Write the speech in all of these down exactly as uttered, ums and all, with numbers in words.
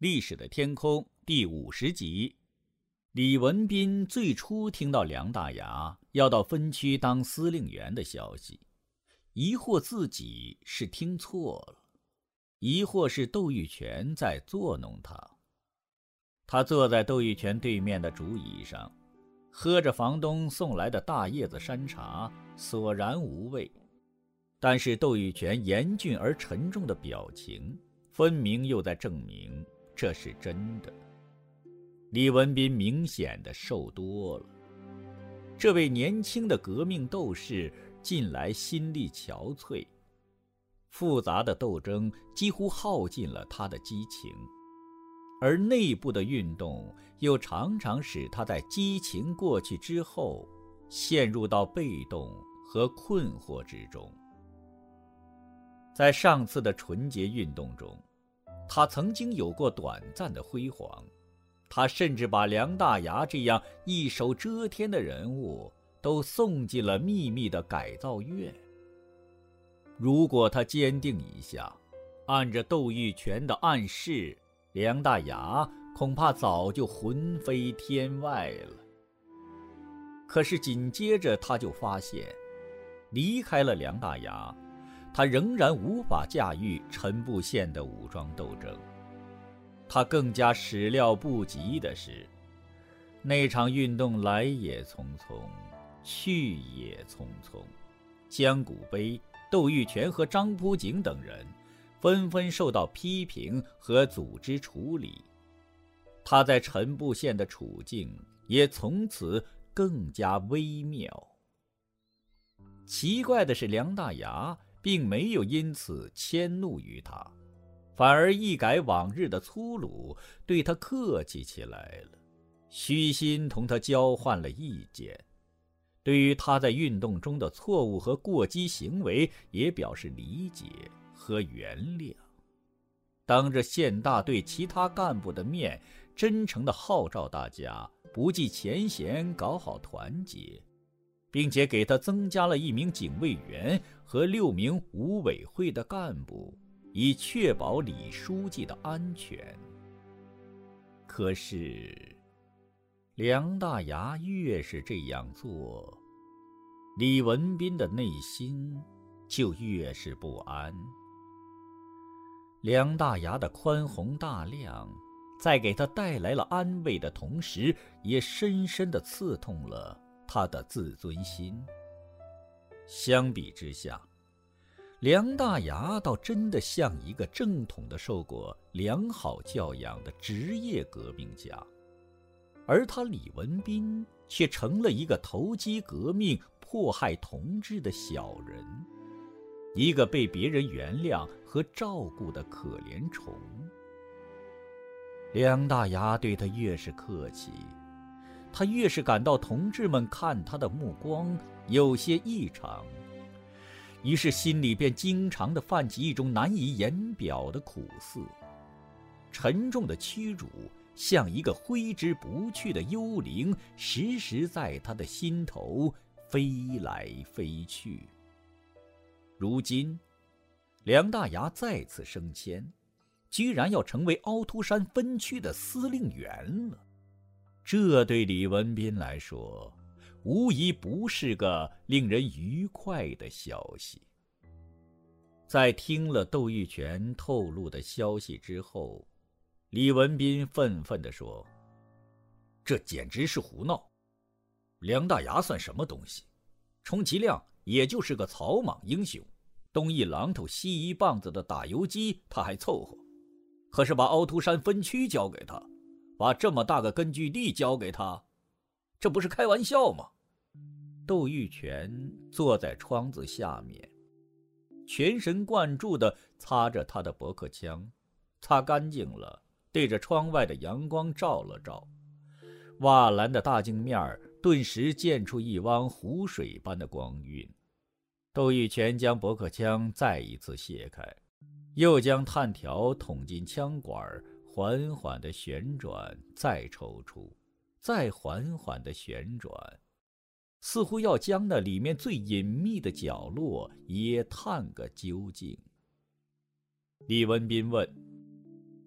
历史的天空第五十集。李文斌最初听到梁大牙要到分区当司令员的消息，疑惑自己是听错了，疑惑是窦玉泉在作弄他。他坐在窦玉泉对面的竹椅上，喝着房东送来的大叶子山茶，索然无味。但是窦玉泉严峻而沉重的表情，分明又在证明这是真的。李文斌明显的瘦多了。这位年轻的革命斗士近来心力憔悴，复杂的斗争几乎耗尽了他的激情，而内部的运动又常常使他在激情过去之后陷入到被动和困惑之中。在上次的纯洁运动中，他曾经有过短暂的辉煌，他甚至把梁大牙这样一手遮天的人物都送进了秘密的改造院。如果他坚定一下，按着窦玉泉的暗示，梁大牙恐怕早就魂飞天外了。可是紧接着他就发现，离开了梁大牙，他仍然无法驾驭陈布县的武装斗争。他更加始料不及的是，那场运动来也匆匆，去也匆匆。江古碑、窦玉泉和张朴槿等人纷纷受到批评和组织处理，他在陈布县的处境也从此更加微妙。奇怪的是，梁大牙并没有因此迁怒于他，反而一改往日的粗鲁，对他客气起来了，虚心同他交换了意见，对于他在运动中的错误和过激行为也表示理解和原谅。当着县大队其他干部的面，真诚地号召大家不计前嫌搞好团结，并且给他增加了一名警卫员和六名五委会的干部，以确保李书记的安全。可是梁大牙越是这样做，李文斌的内心就越是不安。梁大牙的宽宏大量在给他带来了安慰的同时，也深深地刺痛了他的自尊心。相比之下，梁大牙倒真的像一个正统的受过良好教养的职业革命家，而他李文斌却成了一个投机革命、迫害同志的小人，一个被别人原谅和照顾的可怜虫。梁大牙对他越是客气，他越是感到同志们看他的目光有些异常，于是心里便经常地泛起一种难以言表的苦涩。沉重的屈辱像一个挥之不去的幽灵，时时在他的心头飞来飞去。如今梁大牙再次升迁，居然要成为凹凸山分区的司令员了，这对李文斌来说无疑不是个令人愉快的消息。在听了窦玉泉透露的消息之后，李文斌愤愤地说：“这简直是胡闹！梁大牙算什么东西？充其量也就是个草莽英雄，东一榔头西一棒子的打游击他还凑合，可是把凹凸山分区交给他，把这么大个根据地交给他，这不是开玩笑吗？”窦玉泉坐在窗子下面，全神贯注地擦着他的驳壳枪，擦干净了，对着窗外的阳光照了照，瓦蓝的大镜面顿时溅出一汪湖水般的光晕。窦玉泉将驳壳枪再一次卸开，又将炭条捅进枪管，缓缓地旋转，再抽出，再缓缓地旋转，似乎要将那里面最隐秘的角落也探个究竟。李文斌问：“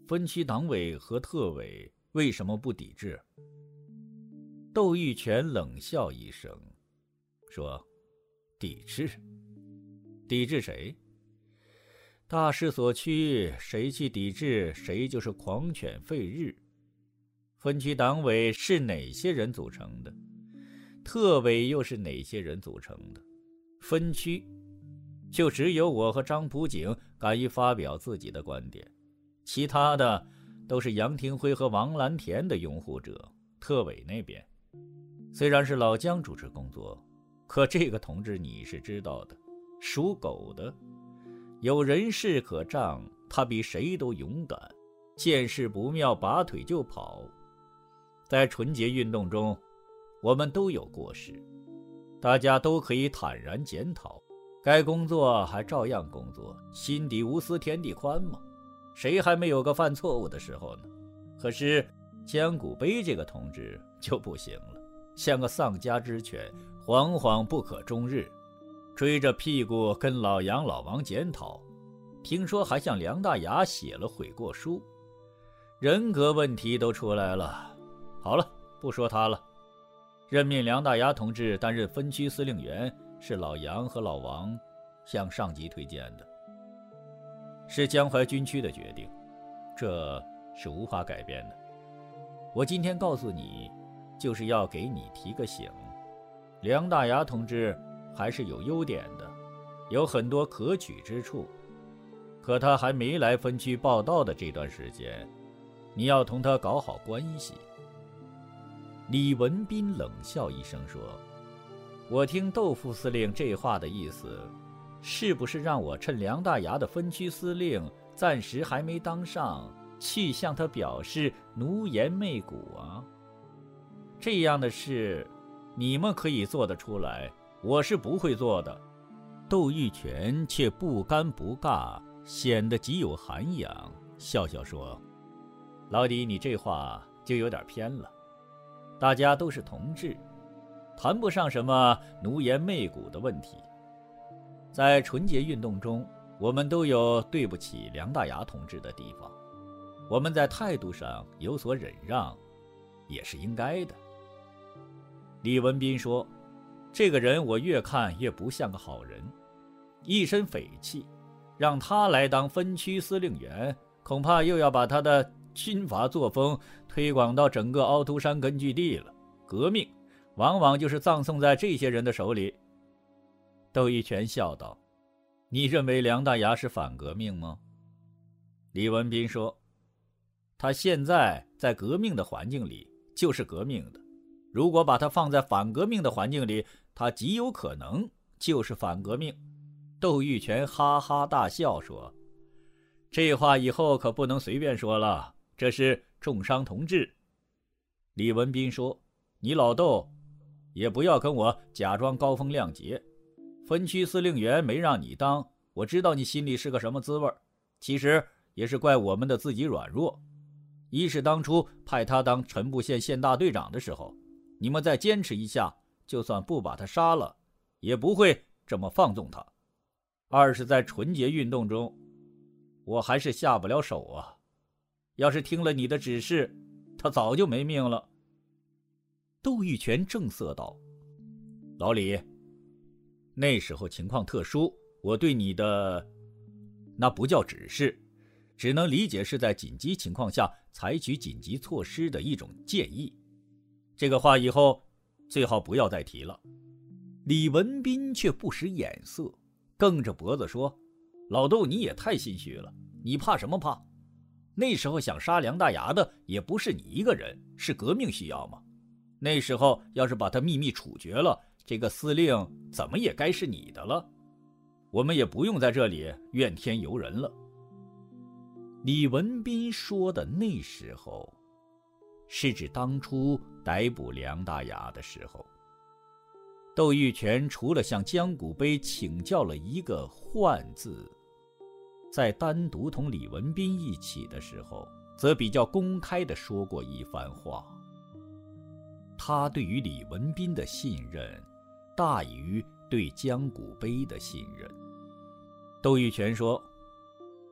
分区党委和特委为什么不抵制？窦玉泉冷笑一声，说：抵制？抵制谁？大势所趋，谁去抵制，谁就是狂犬吠日。分区党委是哪些人组成的？特委又是哪些人组成的？分区就只有我和张朴槿敢于发表自己的观点，其他的都是杨廷辉和王蓝田的拥护者。特委那边虽然是老姜主持工作，可这个同志你是知道的，属狗的，有人事可仗，他比谁都勇敢，见势不妙拔腿就跑。在纯洁运动中，我们都有过失，大家都可以坦然检讨，该工作还照样工作，心底无私天地宽嘛，谁还没有个犯错误的时候呢？可是江古碑这个同志就不行了，像个丧家之犬，惶惶不可终日，追着屁股跟老杨老王检讨，听说还向梁大牙写了悔过书，人格问题都出来了。好了，不说他了。任命梁大牙同志担任分区司令员，是老杨和老王向上级推荐的，是江淮军区的决定，这是无法改变的。我今天告诉你，就是要给你提个醒，梁大牙同志还是有优点的，有很多可取之处，可他还没来分区报到的这段时间，你要同他搞好关系。李文斌冷笑一声说：我听窦副司令这话的意思，是不是让我趁梁大牙的分区司令暂时还没当上，去向他表示奴颜媚骨啊？这样的事你们可以做得出来，我是不会做的。窦玉泉却不尴不尬，显得极有涵养，笑笑说：老李，你这话就有点偏了，大家都是同志，谈不上什么奴颜媚骨的问题。在纯洁运动中，我们都有对不起梁大牙同志的地方，我们在态度上有所忍让，也是应该的。李文斌说：这个人我越看越不像个好人，一身匪气，让他来当分区司令员，恐怕又要把他的军阀作风推广到整个凹凸山根据地了。革命往往就是葬送在这些人的手里。窦玉泉笑道：你认为梁大牙是反革命吗？李文斌说：他现在在革命的环境里就是革命的，如果把他放在反革命的环境里，他极有可能就是反革命。窦玉泉哈哈大笑说：这话以后可不能随便说了，这是重伤同志。李文斌说：你老窦也不要跟我假装高风亮节，分区司令员没让你当，我知道你心里是个什么滋味，其实也是怪我们的自己软弱。一是当初派他当陈布县县大队长的时候，你们再坚持一下，就算不把他杀了，也不会这么放纵他。二是在纯洁运动中，我还是下不了手啊，要是听了你的指示，他早就没命了。窦玉泉正色道：老李，那时候情况特殊，我对你的那不叫指示，只能理解是在紧急情况下采取紧急措施的一种建议。这个话以后最好不要再提了。李文斌却不识眼色，梗着脖子说：老窦，你也太心虚了，你怕什么怕？那时候想杀梁大牙的也不是你一个人，是革命需要吗？那时候要是把他秘密处决了，这个司令怎么也该是你的了，我们也不用在这里怨天尤人了。李文斌说的那时候，是指当初逮捕梁大牙的时候。窦玉泉除了向江古碑请教了一个换字，在单独同李文斌一起的时候，则比较公开地说过一番话。他对于李文斌的信任大于对江古碑的信任。窦玉泉说：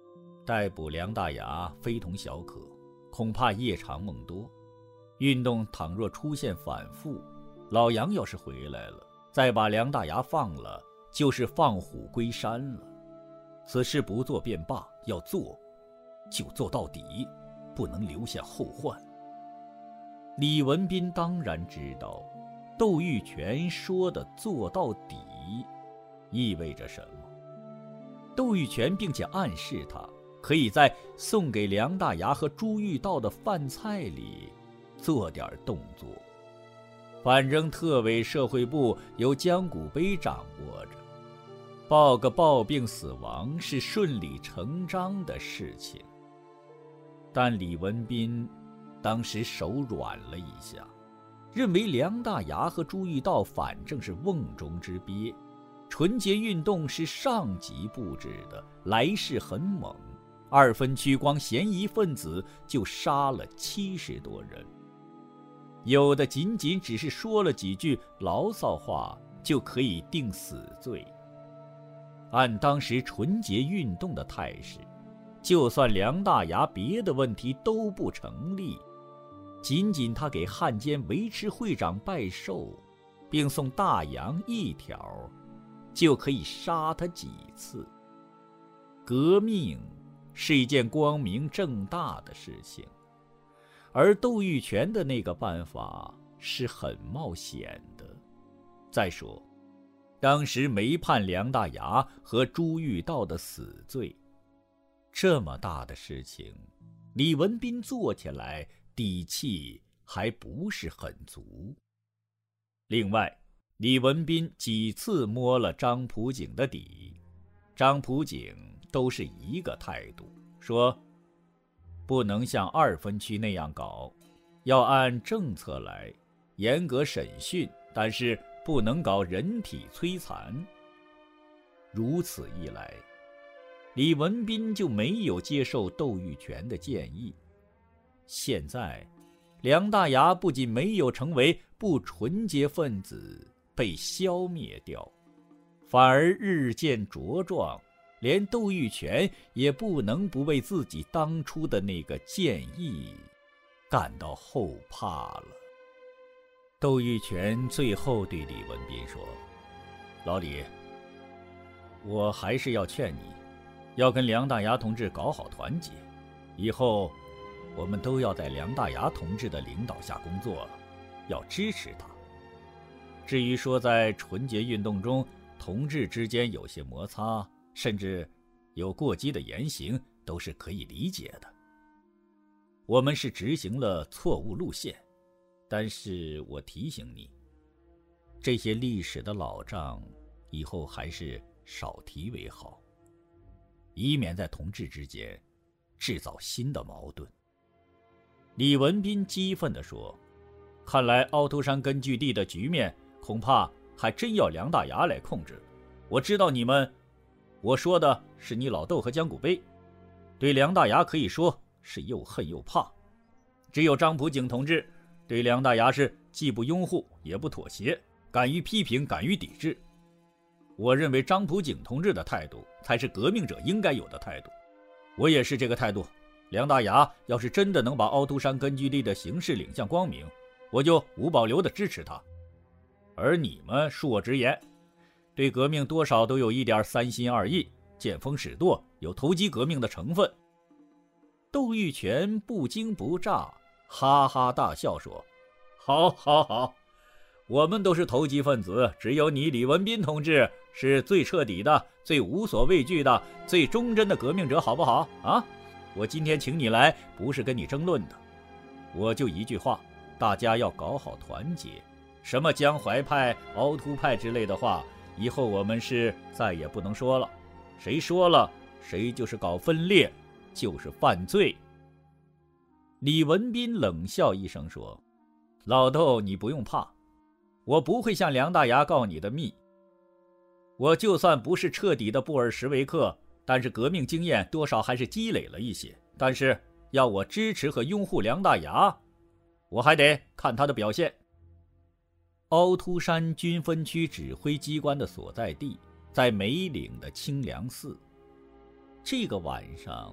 逮捕梁大牙非同小可，恐怕夜长梦多。运动倘若出现反复，老杨要是回来了，再把梁大牙放了，就是放虎归山了。此事不做便罢，要做就做到底，不能留下后患。李文斌当然知道窦玉泉说的做到底意味着什么。窦玉泉并且暗示他可以在送给梁大牙和朱玉道的饭菜里做点动作。反正特委社会部由江古碑掌握着，报个暴病死亡是顺理成章的事情。但李文斌当时手软了一下，认为梁大牙和朱玉道反正是瓮中之鳖，纯洁运动是上级布置的，来势很猛，二分区光嫌疑分子就杀了七十多人，有的仅仅只是说了几句牢骚话就可以定死罪。按当时纯洁运动的态势，就算梁大牙别的问题都不成立，仅仅他给汉奸维持会长拜寿，并送大洋一条，就可以杀他几次。革命是一件光明正大的事情，而窦玉泉的那个办法是很冒险的。再说，当时没判梁大牙和朱玉道的死罪，这么大的事情，李文斌做起来底气还不是很足。另外，李文斌几次摸了张普景的底，张普景都是一个态度，说不能像二分区那样搞，要按政策来，严格审讯，但是不能搞人体摧残。如此一来，李文斌就没有接受窦玉泉的建议。现在梁大牙不仅没有成为不纯洁分子被消灭掉，反而日渐茁壮，连窦玉泉也不能不为自己当初的那个建议感到后怕了。窦玉泉最后对李文斌说：老李，我还是要劝你，要跟梁大牙同志搞好团结，以后我们都要在梁大牙同志的领导下工作了，要支持他。至于说在纯洁运动中同志之间有些摩擦，甚至有过激的言行，都是可以理解的。我们是执行了错误路线，但是我提醒你，这些历史的老账以后还是少提为好，以免在同志之间制造新的矛盾。李文斌激愤地说：看来凹凸山根据地的局面恐怕还真要梁大牙来控制。我知道你们，我说的是你老窦和江古碑，对梁大牙可以说是又恨又怕。只有张普景同志对梁大牙是既不拥护也不妥协，敢于批评，敢于抵制。我认为张普景同志的态度才是革命者应该有的态度，我也是这个态度。梁大牙要是真的能把凹凸山根据地的形势领向光明，我就无保留地支持他。而你们恕我直言，对革命多少都有一点三心二意，见风使舵，有投机革命的成分。窦玉泉不惊不乍，哈哈大笑说：好好好，我们都是投机分子，只有你李文斌同志是最彻底的、最无所畏惧的、最忠贞的革命者，好不好啊？我今天请你来不是跟你争论的，我就一句话，大家要搞好团结。什么江淮派、凹凸派之类的话，以后我们是再也不能说了，谁说了谁就是搞分裂，就是犯罪。李文斌冷笑一声说：老窦，你不用怕，我不会向梁大牙告你的密。我就算不是彻底的布尔什维克，但是革命经验多少还是积累了一些，但是要我支持和拥护梁大牙，我还得看他的表现。凹凸山军分区指挥机关的所在地在梅岭的清凉寺。这个晚上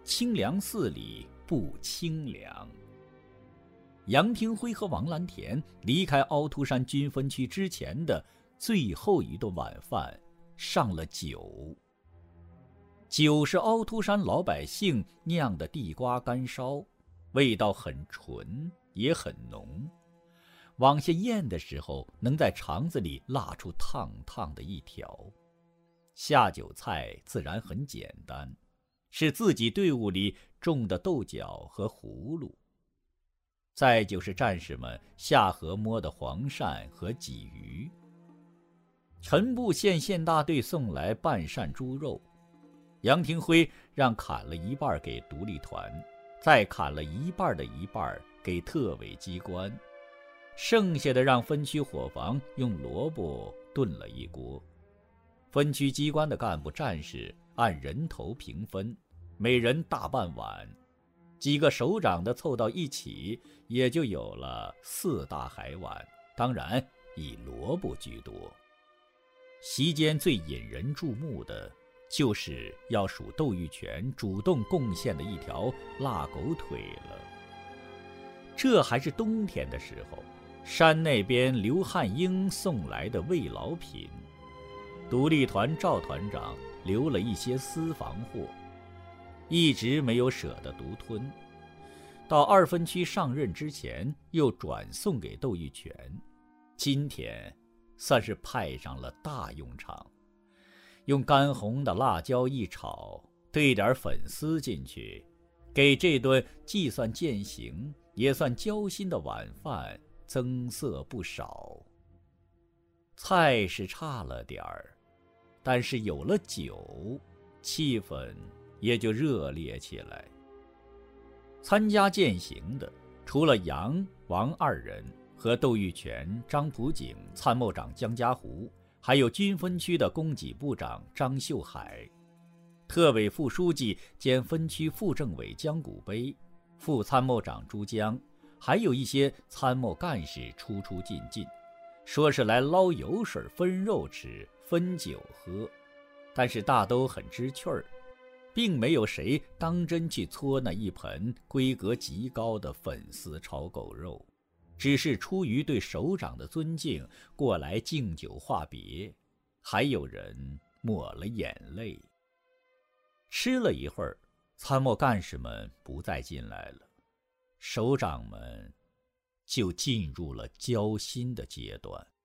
清凉寺里不清凉。杨廷辉和王蓝田离开凹凸山军分区之前的最后一顿晚饭上了酒。酒是凹凸山老百姓酿的地瓜干烧，味道很纯也很浓，往下咽的时候能在肠子里辣出烫烫的一条。下酒菜自然很简单，是自己队伍里种的豆角和葫芦。再就是战士们下河摸的黄鳝和鲫鱼。陈部县县大队送来半扇猪肉，杨廷辉让砍了一半给独立团，再砍了一半的一半给特委机关，剩下的让分区伙房用萝卜炖了一锅。分区机关的干部战士按人头平分，每人大半碗，几个首长的凑到一起，也就有了四大海碗，当然以萝卜居多。席间最引人注目的就是要数窦玉泉主动贡献的一条腊狗腿了。这还是冬天的时候，山那边刘汉英送来的慰劳品。独立团赵团长留了一些私房货，一直没有舍得独吞，到二分区上任之前又转送给窦玉泉，今天算是派上了大用场。用干红的辣椒一炒，兑点粉丝进去，给这顿既算践行也算交心的晚饭增色不少。菜是差了点儿，但是有了酒，气氛也就热烈起来。参加践行的除了杨、王二人和窦玉泉、张普景、参谋长江家湖，还有军分区的供给部长张秀海，特委副书记兼分区副政委江古碑，副参谋长朱江，还有一些参谋干事出出进进，说是来捞油水分肉吃分酒喝，但是大都很知趣儿，并没有谁当真去搓那一盆规格极高的粉丝炒狗肉，只是出于对首长的尊敬过来敬酒话别，还有人抹了眼泪。吃了一会儿，参谋干事们不再进来了，首长们就进入了交心的阶段。